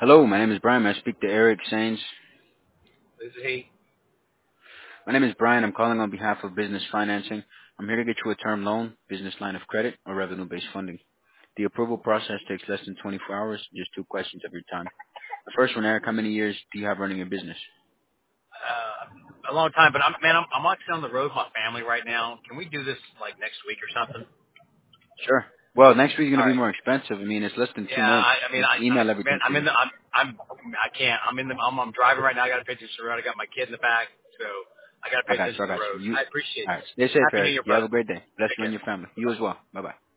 Hello, my name is Brian. May I speak to Eric Sainz? This is he. My name is Brian. I'm calling on behalf of Business Financing. I'm here to get you a term loan, business line of credit, or revenue-based funding. The approval process takes less than 24 hours, just two questions of your time. The first one, Eric, how many years do you have running your business? A long time, but I'm actually on the road with my family right now. Can we do this like next week or something? Sure. Well, next week's going All to be right. more expensive. I mean, it's less than 2 Yeah, months. I mean, You can email man, everything to I'm in you. the, I can't. I'm driving right now. I got to pay attention to the road. I got my kid in the back, so I got to I pay got you. attention I to the got road. you. I appreciate All you. right. Stay safe, Happy New Eric. Year, You have a brother. great day. Bless Take you and care. your family. You as well. Bye-bye.